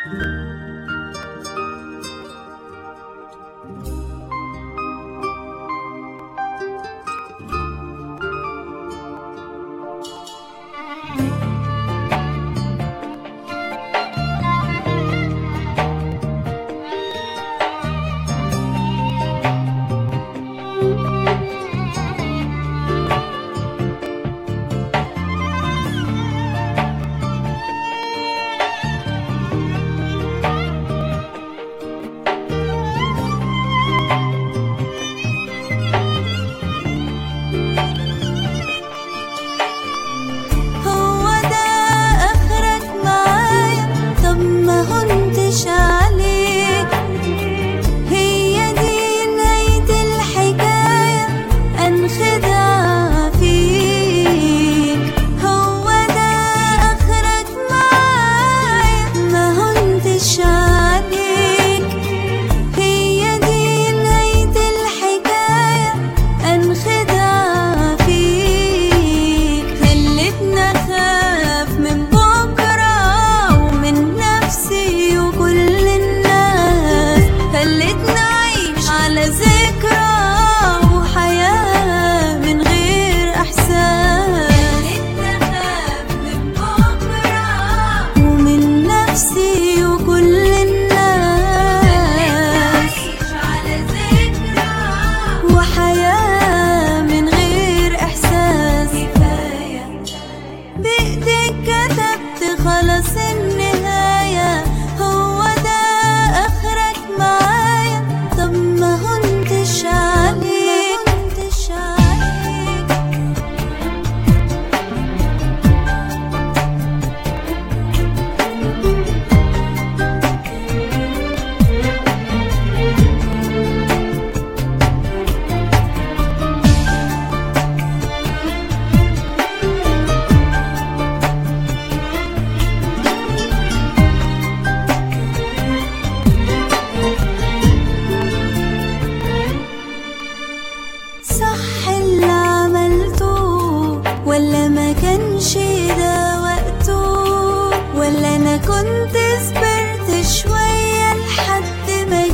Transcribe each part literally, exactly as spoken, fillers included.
كنت صبرت شوية لحد ما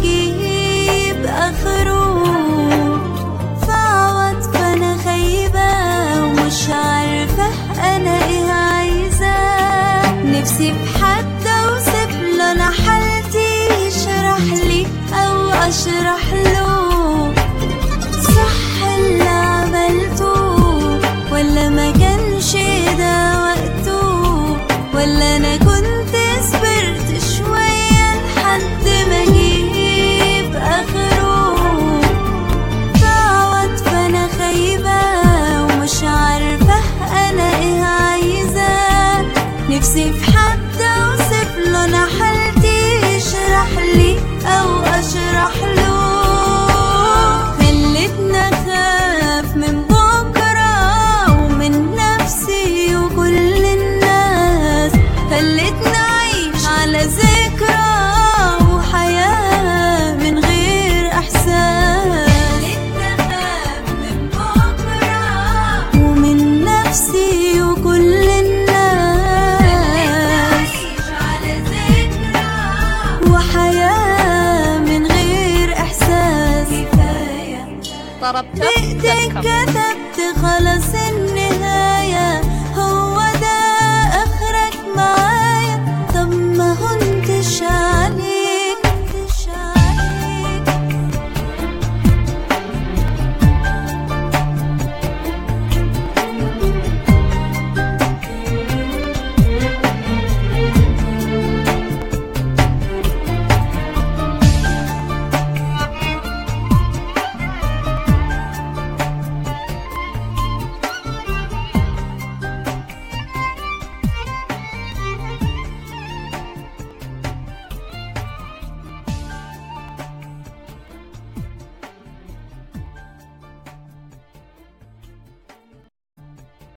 اجيب اخره، فعوض فانا خايبة ومش عارفة انا ايه عايزة. نفسي بحد اوصف له انا حالتي، يشرح لي او اشرح له صح اللي عملته ولا ما كانش ده وقته، ولا انا كنت صبرت شوية لحد ما اجيب اخره. تعوض فانا خايبة ومش عارفة انا ايه عايزة. نفسي في حد اوصف له انا حالتي، يشرح لي او اشرح له. خلتني اخاف من بكرة ومن نفسي وكل الناس، خلتني اعيش على ذكرى وحياة من غير احساس. خلتني اخاف من بكرة ومن نفسي وكل الناس، خلتني اعيش على ذكرى وحياة من غير احساس. كفاية طربت بإيدك كتبت خلاص